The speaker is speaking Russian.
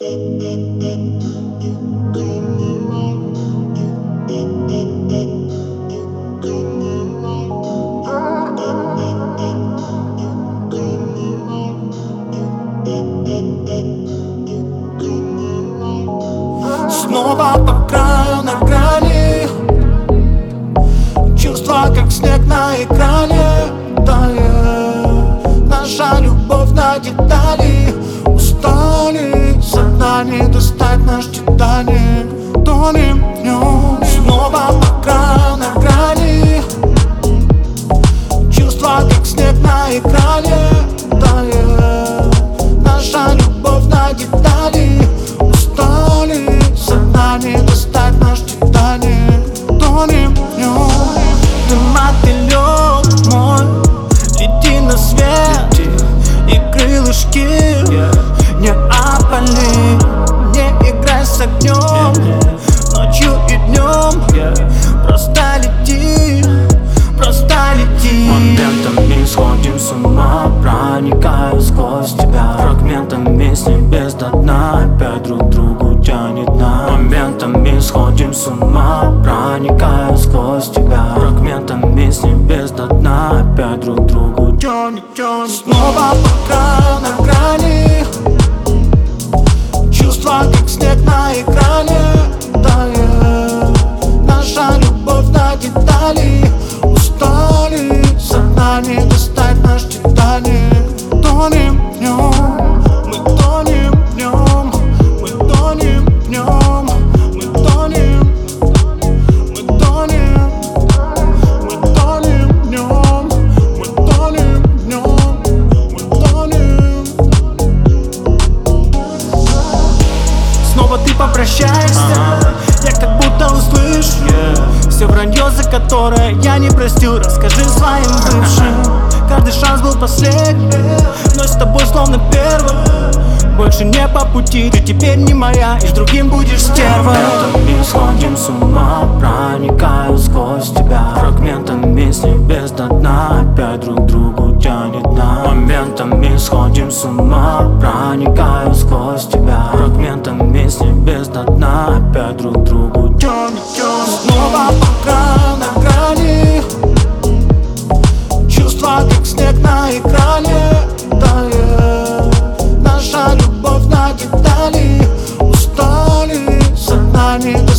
Снова по краю на грани, чувства как снег на экране тает. Наша любовь на детали, устали со дна не достать наш Титаник. Тонем в нем. Снова по краю на грани, чувства как снег на экране тает. Наша любовь на детали, устали со дна не достать наш Титаник. Тонем в нем. Ты мотылёк мой, лети на свет, и крылышки не опали. Не играй с огнем, ночью и днем. Просто лети, просто лети. Моментами сходим с ума, проникаю сквозь тебя. Фрагментами с небес до дна, опять друг другу тянет нас. Моментами сходим с ума, проникаю сквозь тебя. Фрагментами с небес до дна, опять друг другу тянет. Снова по краю на грани, чувства как снег на экране тает. Наша любовь на детали, устали со дна не достать наш Титаник. Тонем в нем, мы тонем в нем, мы тонем в нем, мы тонем, мы тонем, мы тонем в нем, мы тонем в нем, мы тонем. Снова ты попрощаешься, я как будто услышу все вранье, за которое я не простил. Расскажи своим бывшим, каждый шанс был последний, но с тобой словно первый. Больше не по пути, ты теперь не моя, и с другим будешь стервой. Моментами сходим с ума, проникаю сквозь тебя. Фрагментами с небес до дна, опять друг другу тянет нас. Моментами сходим с ума, проникаю сквозь тебя. Фрагментами с небес до дна, опять друг другу тянет. Снова по краю на грани, чувства как снег на экране тает. Наша любовь на детали, устали со дна не